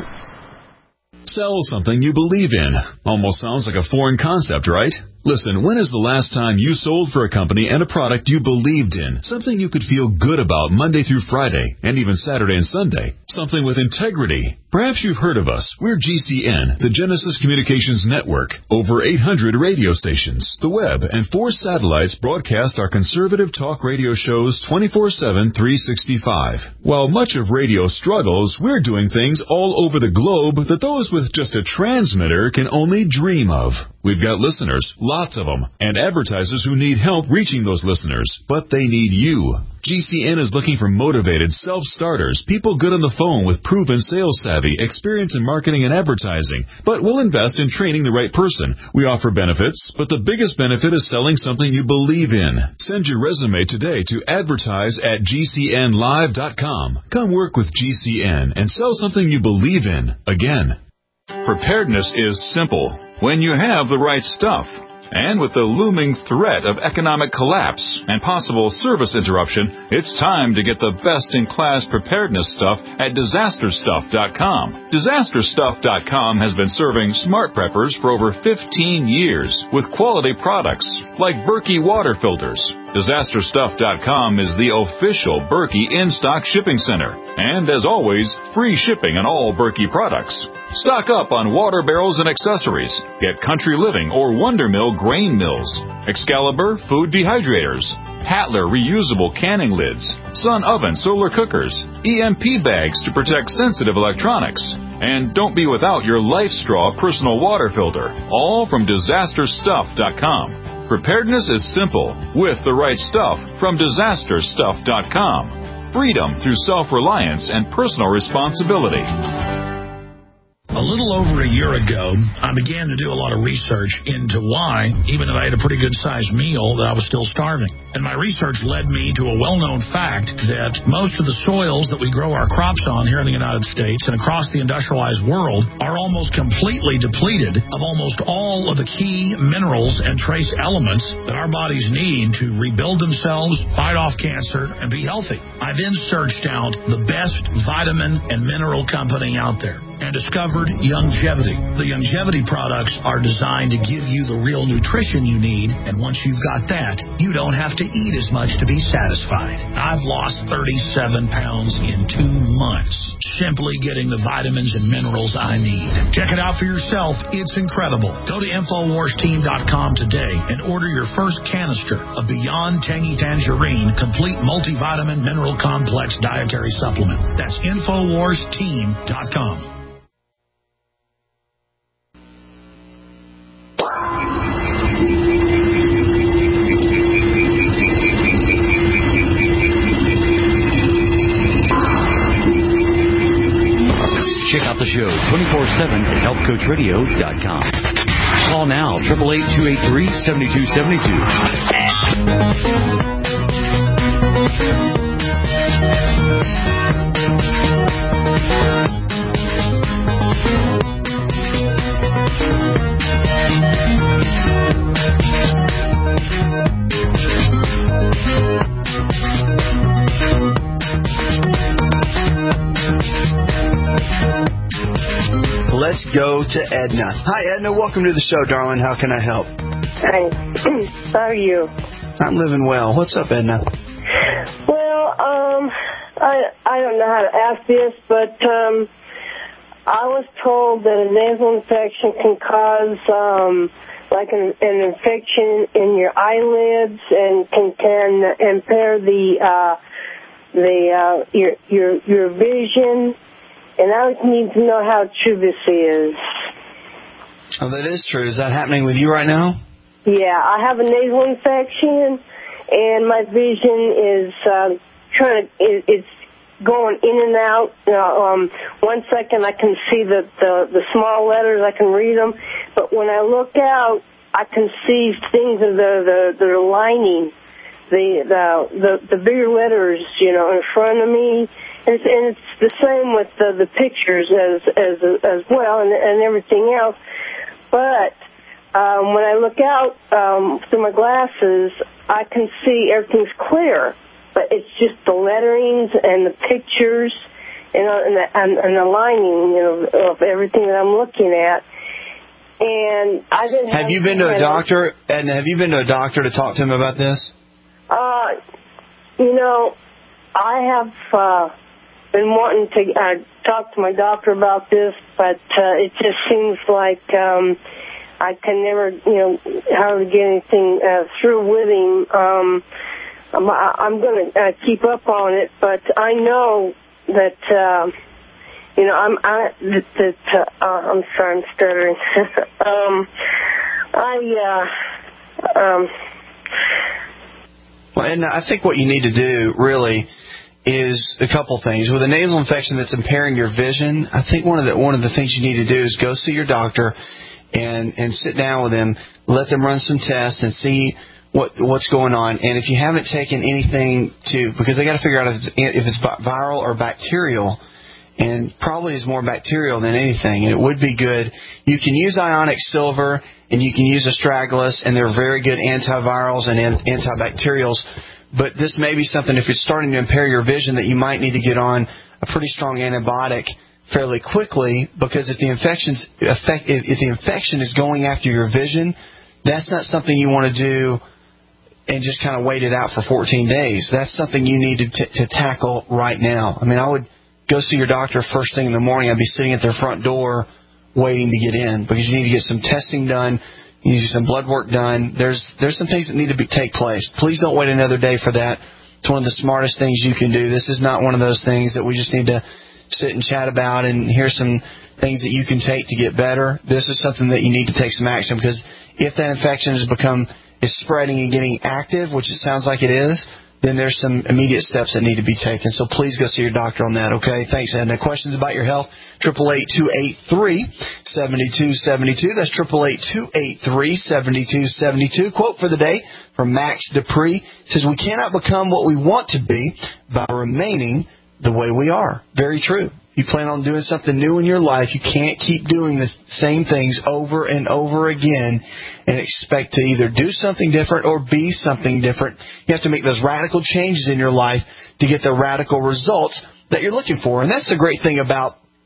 K: Sell something you believe in. Almost sounds like a foreign concept, right? Listen, when is the last time you sold for a company and a product you believed in? Something you could feel good about Monday through Friday, and even Saturday and Sunday. Something with integrity. Perhaps you've heard of us. We're G C N, the Genesis Communications Network. Over eight hundred radio stations, the web, and four satellites broadcast our conservative talk radio shows twenty-four seven, three sixty-five. While much of radio struggles, we're doing things all over the globe that those with just a transmitter can only dream of. We've got listeners, lots of them, and advertisers who need help reaching those listeners, but they need you. G C N is looking for motivated self-starters, people good on the phone with proven sales savvy, experience in marketing and advertising, but we'll invest in training the right person. We offer benefits, but the biggest benefit is selling something you believe in. Send your resume today to advertise at G C N live dot com. Come work with G C N and sell something you believe in. Again. Preparedness is simple when you have the right stuff. And with the looming threat of economic collapse and possible service interruption, it's time to get the best-in-class preparedness stuff at disaster stuff dot com. disaster stuff dot com has been serving smart preppers for over fifteen years with quality products like Berkey water filters. disaster stuff dot com is the official Berkey in-stock shipping center. And as always, free shipping on all Berkey products. Stock up on water barrels and accessories. Get Country Living or Wonder Mill grain mills, Excalibur food dehydrators, Hatler reusable canning lids, Sun oven solar cookers, E M P bags to protect sensitive electronics, and don't be without your Life Straw personal water filter, all from disaster stuff dot com. Preparedness is simple with the right stuff from disaster stuff dot com. Freedom through self-reliance and personal responsibility.
W: A little over a year ago, I began to do a lot of research into why, even though I had a pretty good-sized meal, that I was still starving. And my research led me to a well-known fact that most of the soils that we grow our crops on here in the United States and across the industrialized world are almost completely depleted of almost all of the key minerals and trace elements that our bodies need to rebuild themselves, fight off cancer, and be healthy. I then searched out the best vitamin and mineral company out there. and discovered Youngevity. The Youngevity products are designed to give you the real nutrition you need, and once you've got that, you don't have to eat as much to be satisfied. I've lost thirty-seven pounds in two months, simply getting the vitamins and minerals I need. Check it out for yourself. It's incredible. Go to Infowars Team dot com today and order your first canister of Beyond Tangy Tangerine Complete Multivitamin Mineral Complex Dietary Supplement. That's Infowars Team dot com.
A: Check out the show twenty-four seven at health coach radio dot com. Call now, eight eight eight, two eight three, seven two seven two.
D: Let's go to Edna. Hi, Edna. Welcome to the show, darling. How can I help?
E: Hi. How are you?
D: I'm living well. What's up, Edna?
E: Well, um, I I don't know how to ask this, but um, I was told that a nasal infection can cause um, like an, an infection in your eyelids and can can impair the uh, the uh, your your your vision. And I need to know how true this is.
D: Oh, that is true. Is that happening with you right now?
E: Yeah, I have a nasal infection, and my vision is uh, trying to, it, it's going in and out. You know, um, one second I can see the, the, the small letters, I can read them, but when I look out, I can see things of the, the, the lining, the, the, the, the bigger letters, you know, in front of me. And it's, and it's the same with the, the pictures as as as well, and, and everything else. But um, when I look out um, through my glasses, I can see everything's clear. But it's just the letterings and the pictures, you know, and the, and, and the lining, you know, of everything that I'm looking at. And I didn't.
D: Have, have you been to a doctor? And have you been to a doctor to talk to him about this?
E: Uh, you know, I have. Uh, been wanting to uh, talk to my doctor about this, but uh, it just seems like um, I can never, you know, hardly get anything uh, through with him. Um, I'm, I'm going to uh, keep up on it, but I know that, uh, you know, I'm, I, that, uh, I'm sorry, I'm stuttering. um, I, uh, um,
D: well, and I think what you need to do really is a couple things. With a nasal infection that's impairing your vision, I think one of the one of the things you need to do is go see your doctor and and sit down with them, let them run some tests and see what what's going on. And if you haven't taken anything to, because they got to figure out if it's, if it's viral or bacterial, and probably is more bacterial than anything. And it would be good. You can use Ionic Silver and you can use Astragalus, and they're very good antivirals and antibacterials. But this may be something, if it's starting to impair your vision, that you might need to get on a pretty strong antibiotic fairly quickly, because if the infection's effect, if the infection is going after your vision, that's not something you want to do and just kind of wait it out for fourteen days. That's something you need to, t- to tackle right now. I mean, I would go see your doctor first thing in the morning. I'd be sitting at their front door waiting to get in, because you need to get some testing done. You need some blood work done. There's there's some things that need to be, take place. Please don't wait another day for that. It's one of the smartest things you can do. This is not one of those things that we just need to sit and chat about and here's some things that you can take to get better. This is something that you need to take some action, because if that infection has become is spreading and getting active, which it sounds like it is, then there's some immediate steps that need to be taken. So please go see your doctor on that, okay? Thanks, Edna. Questions about your health? eight eight eight, two eight three, seven two seven two. That's eight eight eight, two eight three, seven two seven two. Quote for the day from Max Dupree. It says, "We cannot become what we want to be by remaining the way we are." Very true. You plan on doing something new in your life, you can't keep doing the same things over and over again and expect to either do something different or be something different. You have to make those radical changes in your life to get the radical results that you're looking for. And that's the great thing about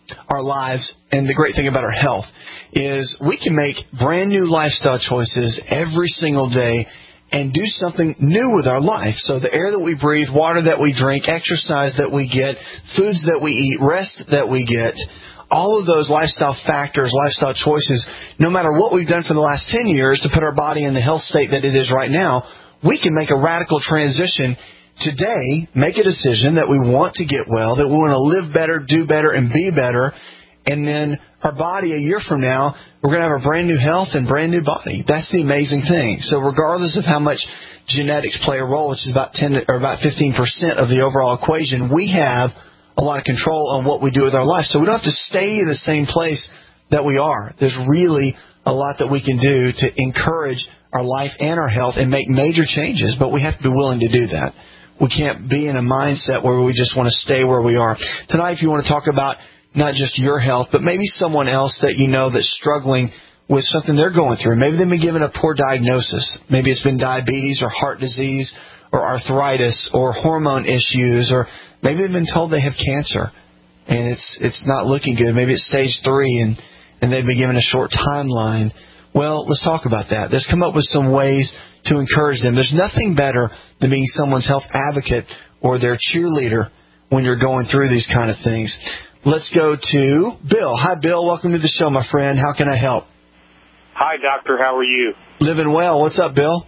D: our lives, and the great thing about our health is we can make brand new lifestyle choices every single day and do something new with our life. So the air that we breathe, water that we drink, exercise that we get, foods that we eat, rest that we get, all of those lifestyle factors, lifestyle choices, no matter what we've done for the last ten years to put our body in the health state that it is right now, we can make a radical transition today, make a decision that we want to get well, that we want to live better, do better, and be better, and then our body a year from now, we're going to have a brand new health and brand new body. That's the amazing thing. So regardless of how much genetics play a role, which is about ten or about fifteen percent of the overall equation, we have a lot of control on what we do with our life. So we don't have to stay in the same place that we are. There's really a lot that we can do to encourage our life and our health and make major changes, but we have to be willing to do that. We can't be in a mindset where we just want to stay where we are. Tonight, if you want to talk about not just your health, but maybe someone else that you know that's struggling with something they're going through. Maybe they've been given a poor diagnosis. Maybe it's been diabetes or heart disease or arthritis or hormone issues, or maybe they've been told they have cancer and it's it's not looking good. Maybe it's stage three and, and they've been given a short timeline. Well, let's talk about that. Let's come up with some ways to encourage them. There's nothing better than being someone's health advocate or their cheerleader when you're going through these kind of things. Let's go to Bill. Hi, Bill. Welcome to the show, my friend. How can I help?
F: Hi, doctor. How are you?
D: Living well. What's up, Bill?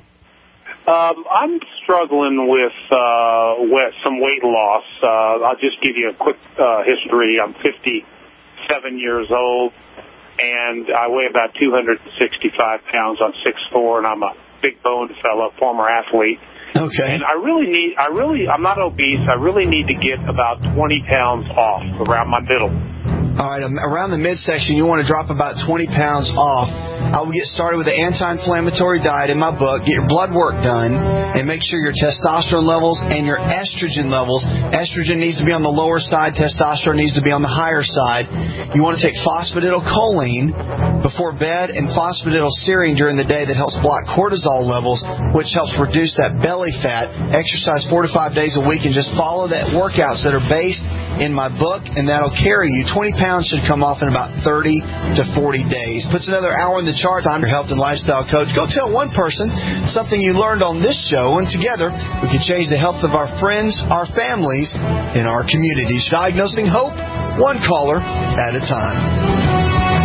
F: Um, I'm struggling with, uh, with some weight loss. Uh, I'll just give you a quick uh, history. I'm fifty-seven years old, and I weigh about two hundred sixty-five pounds. I'm six foot four, and I'm a big-boned fella, former athlete.
D: Okay.
F: And I really need, I really, I'm not obese. I really need to get about twenty pounds off around my middle.
D: All right, around the midsection, you want to drop about twenty pounds off. I will get started with the anti-inflammatory diet in my book. Get your blood work done and make sure your testosterone levels and your estrogen levels. Estrogen needs to be on the lower side. Testosterone needs to be on the higher side. You want to take phosphatidylcholine before bed and phosphatidylserine during the day. That helps block cortisol levels, which helps reduce that belly fat. Exercise four to five days a week and just follow that workouts that are based in my book, and that'll carry you. twenty pounds should come off in about thirty to forty days. Puts another hour in the chart. I'm your health and lifestyle coach. Go tell one person something you learned on this show, and together we can change the health of our friends, our families, and our communities. Diagnosing hope, one caller at a time.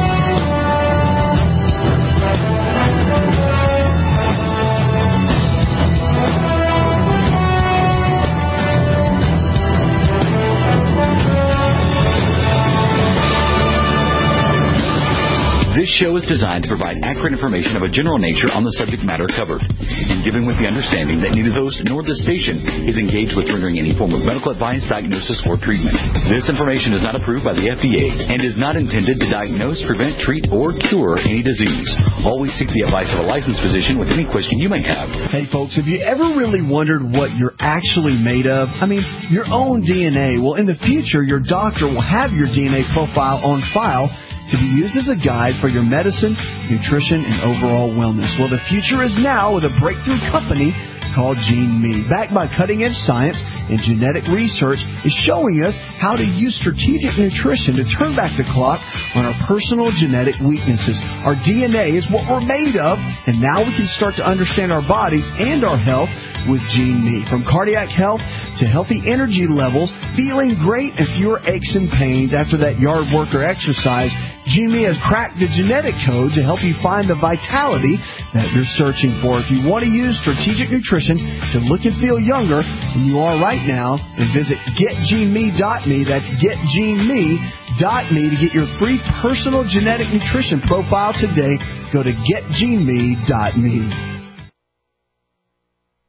A: This show is designed to provide accurate information of a general nature on the subject matter covered, and given with the understanding that neither host nor this station is engaged with rendering any form of medical advice, diagnosis, or treatment. This information is not approved by the F D A and is not intended to diagnose, prevent, treat, or cure any disease. Always seek the advice of a licensed physician with any question you may have.
H: Hey, folks, have you ever really wondered what you're actually made of? I mean, your own D N A. Well, in the future, your doctor will have your D N A profile on file to be used as a guide for your medicine, nutrition, and overall wellness. Well, the future is now with a breakthrough company called GeneMe. Backed by cutting-edge science and genetic research, is showing us how to use strategic nutrition to turn back the clock on our personal genetic weaknesses. Our D N A is what we're made of, and now we can start to understand our bodies and our health with GeneMe. From cardiac health to healthy energy levels, feeling great and fewer aches and pains after that yard work or exercise, GeneMe has cracked the genetic code to help you find the vitality that you're searching for. If you want to use strategic nutrition to look and feel younger than you are right now, then visit get gene me dot me. That's get gene me dot me to get your free personal genetic nutrition profile today. Go to get gene me dot me.